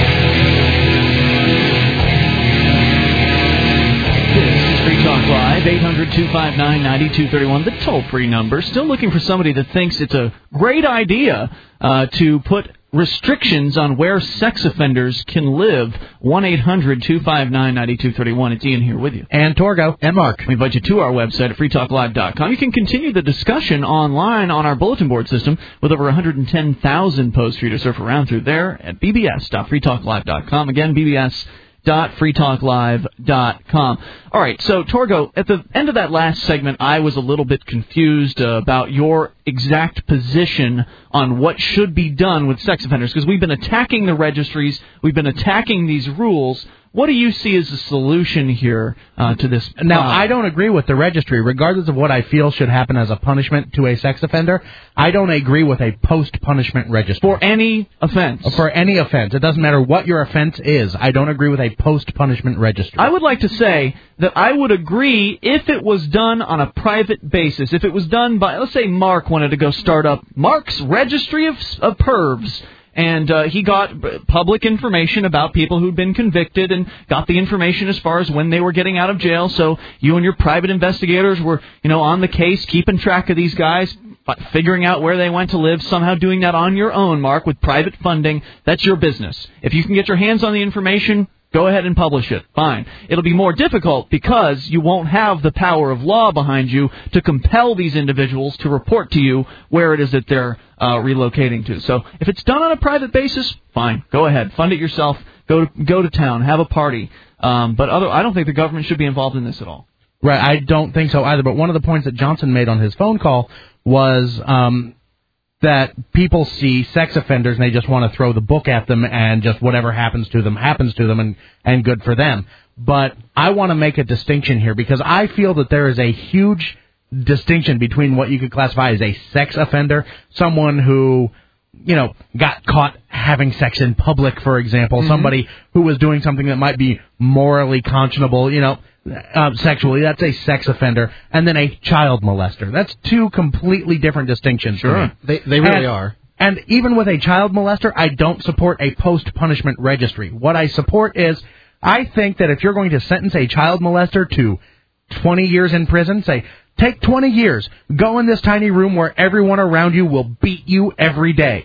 Free Talk Live, eight hundred two five nine nine two three one, the toll-free number. Still looking for somebody that thinks it's a great idea uh, to put restrictions on where sex offenders can live. one eight hundred two five nine nine two three one. It's Ian here with you. And Torgo. And Mark. We invite you to our website at free talk live dot com. You can continue the discussion online on our bulletin board system with over one hundred ten thousand posts for you to surf around through there at b b s dot free talk live dot com. Again, b b s dot free talk live dot com. All right, so Torgo, at the end of that last segment, I was a little bit confused uh, about your exact position on what should be done with sex offenders, because we've been attacking the registries, we've been attacking these rules. What do you see as the solution here uh, to this? Now, uh, I don't agree with the registry. Regardless of what I feel should happen as a punishment to a sex offender, I don't agree with a post-punishment registry. For any offense? For any offense. It doesn't matter what your offense is. I don't agree with a post-punishment registry. I would like to say that I would agree if it was done on a private basis. If it was done by, let's say Mark wanted to go start up Mark's Registry of, of Pervs. And uh, he got public information about people who'd been convicted and got the information as far as when they were getting out of jail. So you and your private investigators were, you know, on the case, keeping track of these guys, f- figuring out where they went to live, somehow doing that on your own, Mark, with private funding, that's your business. If you can get your hands on the information, go ahead and publish it. Fine. It'll be more difficult because you won't have the power of law behind you to compel these individuals to report to you where it is that they're uh, relocating to. So if it's done on a private basis, fine. Go ahead. Fund it yourself. Go to, go to town. Have a party. Um, but other, I don't think the government should be involved in this at all. Right. I don't think so either. But one of the points that Johnson made on his phone call was um, that people see sex offenders and they just want to throw the book at them and just whatever happens to them happens to them and, and good for them. But I want to make a distinction here because I feel that there is a huge distinction between what you could classify as a sex offender, someone who, you know, got caught having sex in public, for example, mm-hmm. somebody who was doing something that might be morally conscionable, you know, uh, sexually, that's a sex offender, and then a child molester. That's two completely different distinctions. Sure. They, they really and, are. And even with a child molester, I don't support a post-punishment registry. What I support is, I think that if you're going to sentence a child molester to twenty years in prison, say, take twenty years, go in this tiny room where everyone around you will beat you every day.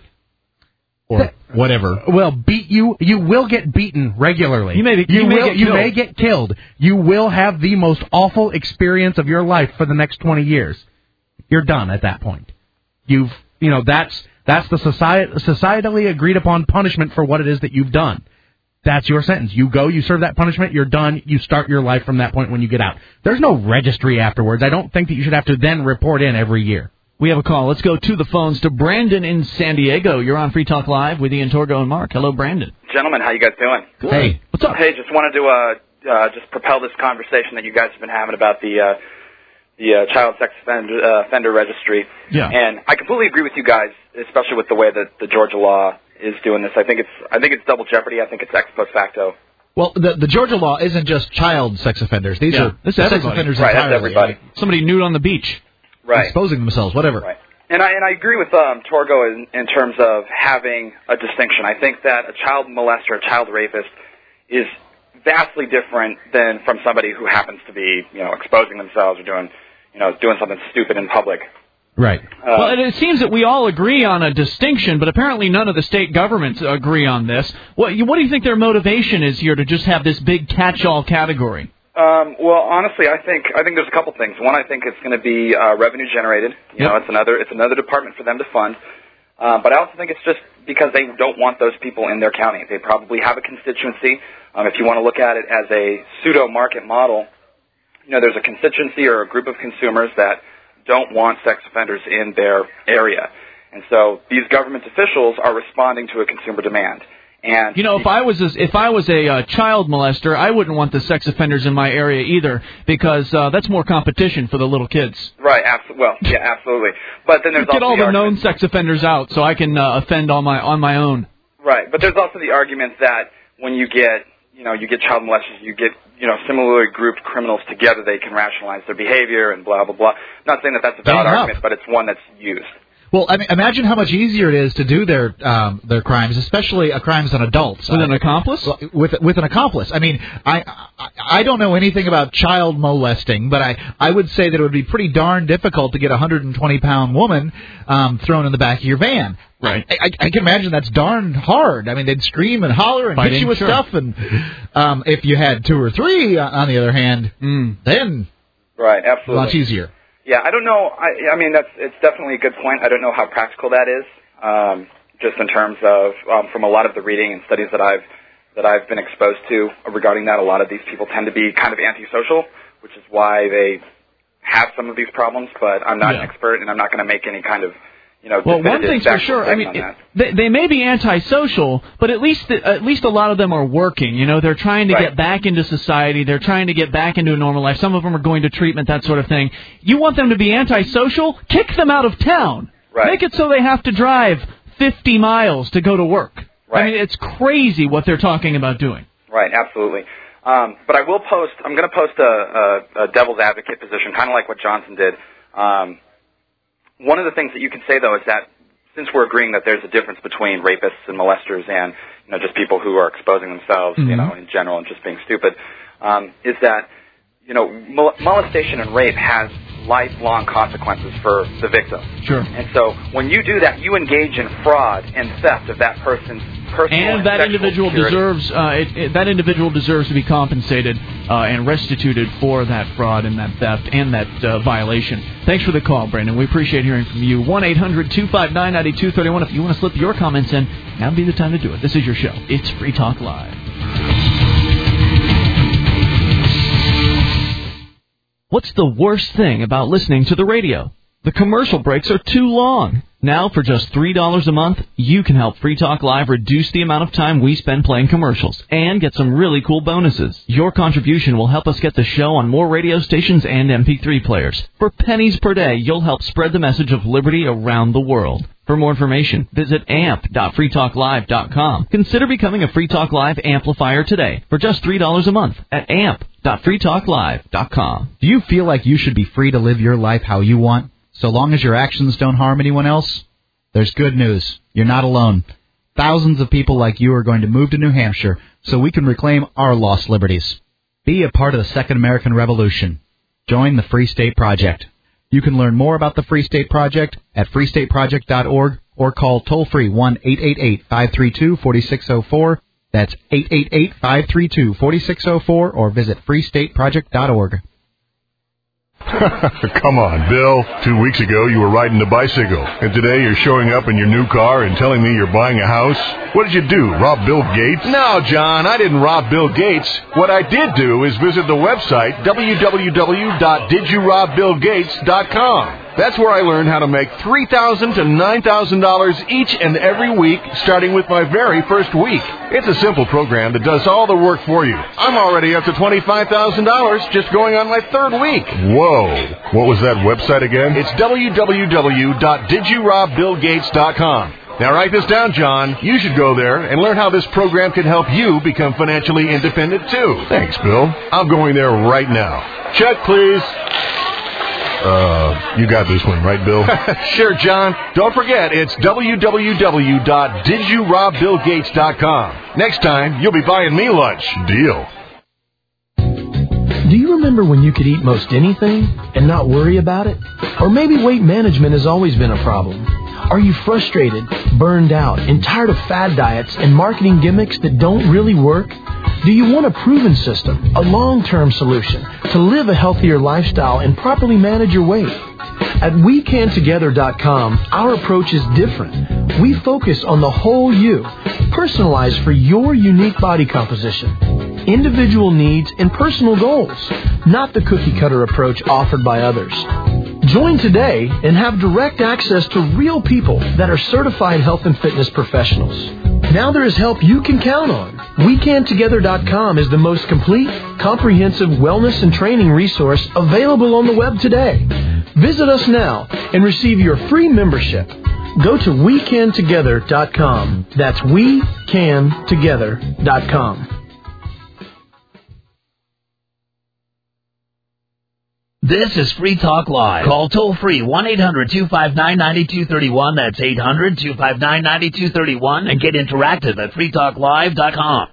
Or Th- whatever. Will beat you. You will get beaten regularly. You may, be, you you may will. get you killed. may get killed. You will have the most awful experience of your life for the next twenty years. You're done at that point. You've, you know, that's that's the society, societally agreed upon punishment for what it is that you've done. That's your sentence. You go, you serve that punishment, you're done, you start your life from that point when you get out. There's no registry afterwards. I don't think that you should have to then report in every year. We have a call. Let's go to the phones to Brandon in San Diego. You're on Free Talk Live with Ian Torgo and Mark. Hello, Brandon. Gentlemen, how you guys doing? Good. Hey, what's up? Hey, just wanted to uh, uh, just propel this conversation that you guys have been having about the uh, the uh, child sex offender, uh, offender registry. Yeah. And I completely agree with you guys, especially with the way that the Georgia law is doing this. I think it's I think it's double jeopardy. I think it's ex post facto. Well, the the Georgia law isn't just child sex offenders. These yeah, are sex offenders right, entirely. That's everybody. Like somebody nude on the beach. Right. Exposing themselves, whatever. Right. And I and I agree with um, Torgo in, in terms of having a distinction. I think that a child molester, a child rapist, is vastly different than from somebody who happens to be, you know, exposing themselves or doing, you know, doing something stupid in public. Right. Uh, well, it, it seems that we all agree on a distinction, but apparently none of the state governments agree on this. What, what do you think their motivation is here to just have this big catch-all category? Um, well, honestly, I think I think there's a couple things. One, I think it's going to be uh, revenue generated. You yep. know, it's another it's another department for them to fund. Uh, but I also think it's just because they don't want those people in their county. They probably have a constituency. Um, if you want to look at it as a pseudo market model, you know, there's a constituency or a group of consumers that don't want sex offenders in their area, and so these government officials are responding to a consumer demand. And you know, if I was a, if I was a uh, child molester, I wouldn't want the sex offenders in my area either, because uh, that's more competition for the little kids. Right. Absolutely. Well, yeah, absolutely. But then there's get also all the, the known argument, sex offenders out, so I can uh, offend on my on my own. Right. But there's also the argument that when you get you know you get child molesters, you get you know similarly grouped criminals together, they can rationalize their behavior and blah blah blah. Not saying that that's a valid Damn argument, up. but it's one that's used. Well, I mean, imagine how much easier it is to do their um, their crimes, especially uh, crimes on adults. With uh, an accomplice? With with an accomplice. I mean, I, I I don't know anything about child molesting, but I, I would say that it would be pretty darn difficult to get a one hundred twenty pound woman um, thrown in the back of your van. Right. I, I, I can imagine that's darn hard. I mean, they'd scream and holler and Fighting, hit you with sure. stuff. And um, if you had two or three, uh, on the other hand, mm. then right, absolutely, much easier. Yeah, I don't know. I, I mean, that's it's definitely a good point. I don't know how practical that is, um, just in terms of um, from a lot of the reading and studies that I've that I've been exposed to regarding that. A lot of these people tend to be kind of antisocial, which is why they have some of these problems. But I'm not yeah. an expert, and I'm not going to make any kind of you know. Well, one thing's for sure. I mean, it, they, they may be antisocial, but at least the, at least a lot of them are working. You know, they're trying to right. get back into society. They're trying to get back into a normal life. Some of them are going to treatment, that sort of thing. You want them to be antisocial? Kick them out of town. Right. Make it so they have to drive fifty miles to go to work. Right. I mean, it's crazy what they're talking about doing. Right. Absolutely. Um, but I will post. I'm going to post a, a, a devil's advocate position, kind of like what Johnson did. Um, One of the things that you can say, though, is that since we're agreeing that there's a difference between rapists and molesters and, you know, just people who are exposing themselves, mm-hmm. you know, in general and just being stupid, um, is that, you know, mol- molestation and rape has lifelong consequences for the victim. Sure. And so when you do that, you engage in fraud and theft of that person's personal and that sexual individual security. deserves uh, it, it, that individual deserves to be compensated uh, and restituted for that fraud and that theft and that uh, violation. Thanks for the call, Brandon. We appreciate hearing from you. one eight hundred two five nine nine two three one. If you want to slip your comments in, now would be the time to do it. This is your show. It's Free Talk Live. What's the worst thing about listening to the radio? The commercial breaks are too long. Now, for just three dollars a month, you can help Free Talk Live reduce the amount of time we spend playing commercials and get some really cool bonuses. Your contribution will help us get the show on more radio stations and M P three players. For pennies per day, you'll help spread the message of liberty around the world. For more information, visit amp dot free talk live dot com. Consider becoming a Free Talk Live amplifier today for just three dollars a month at amp dot free talk live dot com. Do you feel like you should be free to live your life how you want, so long as your actions don't harm anyone else? There's good news. You're not alone. Thousands of people like you are going to move to New Hampshire so we can reclaim our lost liberties. Be a part of the Second American Revolution. Join the Free State Project. You can learn more about the Free State Project at free state project dot org or call toll-free one eight eight eight, five three two, four six zero four. That's eight eight eight, five three two, four six zero four or visit free state project dot org. Come on, Bill. Two weeks ago, you were riding a bicycle, and today you're showing up in your new car and telling me you're buying a house? What did you do, rob Bill Gates? No, John, I didn't rob Bill Gates. What I did do is visit the website w w w dot did you rob bill gates dot com. That's where I learned how to make three thousand dollars to nine thousand dollars each and every week, starting with my very first week. It's a simple program that does all the work for you. I'm already up to twenty-five thousand dollars just going on my third week. Whoa. What was that website again? It's w w w dot did you rob bill gates dot com. Now write this down, John. You should go there and learn how this program can help you become financially independent, too. Thanks, Bill. I'm going there right now. Check, please. Uh, you got this one, right, Bill? Sure, John. Don't forget, it's w w w dot did you rob bill gates dot com. Next time, you'll be buying me lunch. Deal. Do you remember when you could eat most anything and not worry about it? Or maybe weight management has always been a problem. Are you frustrated, burned out, and tired of fad diets and marketing gimmicks that don't really work? Do you want a proven system, a long-term solution to live a healthier lifestyle and properly manage your weight? At we can together dot com, our approach is different. We focus on the whole you, personalized for your unique body composition, individual needs, and personal goals, not the cookie-cutter approach offered by others. Join today and have direct access to real people that are certified health and fitness professionals. Now there is help you can count on. we can together dot com is the most complete, comprehensive wellness and training resource available on the web today. Visit us now and receive your free membership. Go to we can together dot com. That's we can together dot com. This is Free Talk Live. Call toll-free one eight hundred two five nine nine two three one. That's eight hundred two five nine nine two three one. And get interactive at free talk live dot com.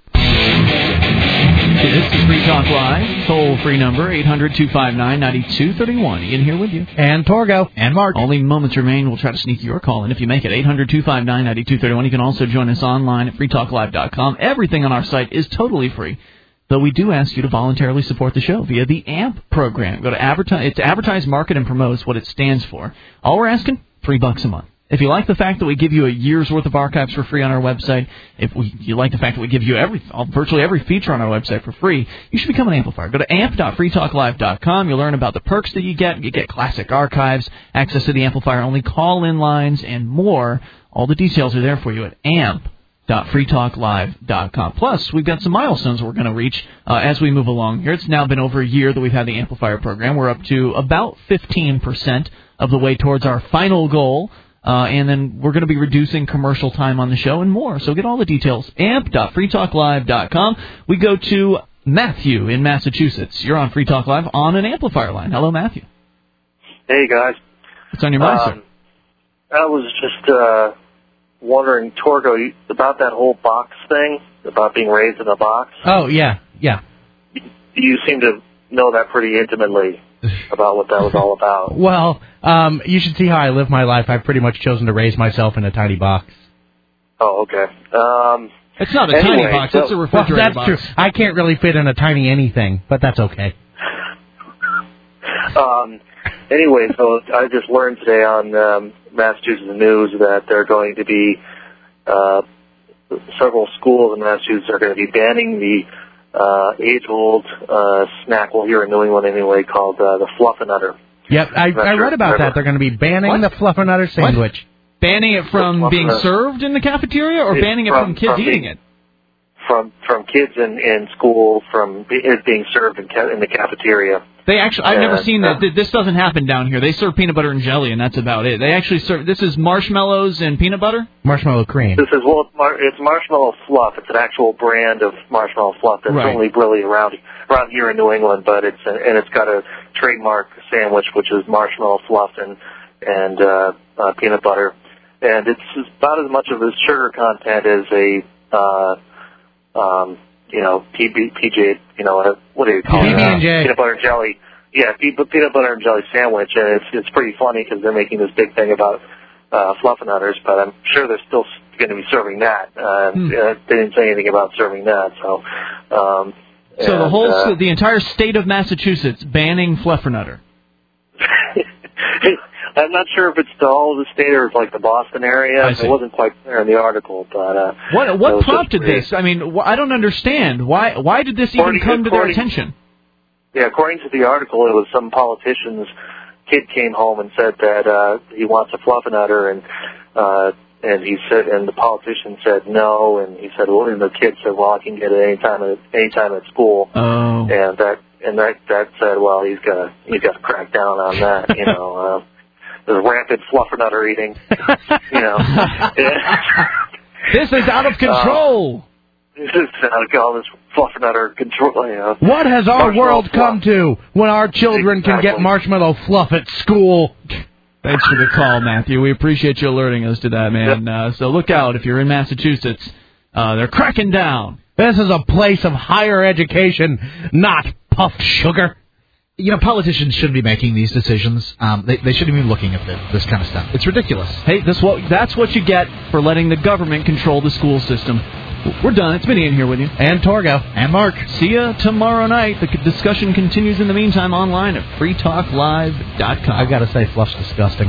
This is Free Talk Live. Toll-free number, eight hundred two five nine nine two three one. Ian here with you. And Torgo. And Mark. Only moments remain. We'll try to sneak your call in if you make it. eight hundred two five nine nine two three one. You can also join us online at free talk live dot com. Everything on our site is totally free. Though we do ask you to voluntarily support the show via the A M P program. Go to advertise. It's advertise, market, and promote is what it stands for. All we're asking, three bucks a month. If you like the fact that we give you a year's worth of archives for free on our website, if we, you like the fact that we give you every virtually every feature on our website for free, you should become an amplifier. Go to amp dot free talk live dot com. You'll learn about the perks that you get. You get classic archives, access to the amplifier-only call-in lines, and more. All the details are there for you at amp dot free talk live dot com. Plus, we've got some milestones we're going to reach uh, as we move along here. It's now been over a year that we've had the amplifier program. We're up to about fifteen percent of the way towards our final goal, uh, and then we're going to be reducing commercial time on the show and more. So get all the details, amp dot free talk live dot com. We go to Matthew in Massachusetts. You're on Free Talk Live on an amplifier line. Hello, Matthew. Hey, guys. What's on your mind, um, sir? I was just... Uh wondering, Torgo, about that whole box thing, about being raised in a box. Oh, yeah, yeah. You seem to know that pretty intimately. about what that was all about. Well, um, you should see how I live my life. I've pretty much chosen to raise myself in a tiny box. Oh, okay. Um, it's not a anyway, tiny box. So, it's a refrigerator well, that's box. true. I can't really fit in a tiny anything, but that's okay. Um, anyway, so I just learned today on um, Massachusetts News that they're going to be, uh, several schools in Massachusetts are going to be banning the uh, age-old uh, snack, well, here in New England anyway, called uh, the Fluffernutter. Yep, I, I read about that. They're going to be banning What? the Fluffernutter sandwich. What? Banning it from being served in the cafeteria, or banning it from, From- kids from eating being- it? From from kids in, in school, from be, it being served in, ca- in the cafeteria. They actually, I've never And, seen uh, that. This doesn't happen down here. They serve peanut butter and jelly, and that's about it. They actually serve. This is marshmallows and peanut butter. Marshmallow cream. This is well, it's, mar- it's marshmallow fluff. It's an actual brand of marshmallow fluff that's Right. only really around around here in New England, but it's a, and it's got a trademark sandwich which is marshmallow fluff and and uh, uh, peanut butter, and it's about as much of a sugar content as a uh, um, you know P B, P J you know uh, what do you call P B it and J. peanut butter and jelly. Yeah, pe- peanut butter and jelly sandwich, and it's it's pretty funny because they're making this big thing about uh, Fluffernutters, but I'm sure they're still going to be serving that. Uh, Hmm. uh, they didn't say anything about serving that, so. Um, So the and, whole, uh, the entire state of Massachusetts banning Fluffernutter. I'm not sure if it's the whole of the state or it's like the Boston area. I see. It wasn't quite clear in the article, but uh, What it what was just prompted weird. this? I mean, wh- I don't understand. Why why did this even According- come to their according- attention? Yeah, according to the article, it was some politician's kid came home and said that uh, he wants a Fluffernutter, and uh, and he said, and the politician said no, and he said, well, and the kid said, well, I can get it anytime at anytime at school, Oh. and that and that that said, well, he's got to he's got to crack down on that, you know. Uh, the rampant Fluffernutter eating, you know. This is out of control. Uh, this is out of all this Fluffernutter control. You know. What has our Marshmallow world fluff. come to when our children can get Exactly. marshmallow fluff at school? Thanks for the call, Matthew. We appreciate you alerting us to that, man. Uh, so look out if you're in Massachusetts. Uh, they're cracking down. This is a place of higher education, not puffed sugar. You know, politicians shouldn't be making these decisions. Um, they, they shouldn't be looking at this, this kind of stuff. It's ridiculous. Hey, this what that's what you get for letting the government control the school system. We're done. It's been Ian here with you. And Torgo. And Mark. See ya tomorrow night. The discussion continues in the meantime online at free talk live dot com. I've got to say, fluff's disgusting.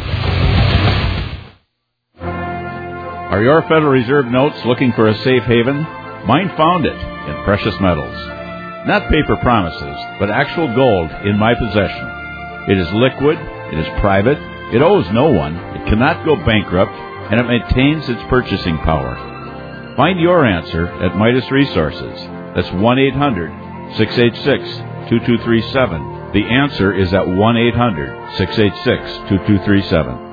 Are your Federal Reserve notes looking for a safe haven? Mine found it in precious metals. Not paper promises, but actual gold in my possession. It is liquid, it is private, it owes no one, it cannot go bankrupt, and it maintains its purchasing power. Find your answer at Midas Resources. That's one eight hundred six eight six two two three seven. The answer is at one eight hundred six eight six two two three seven.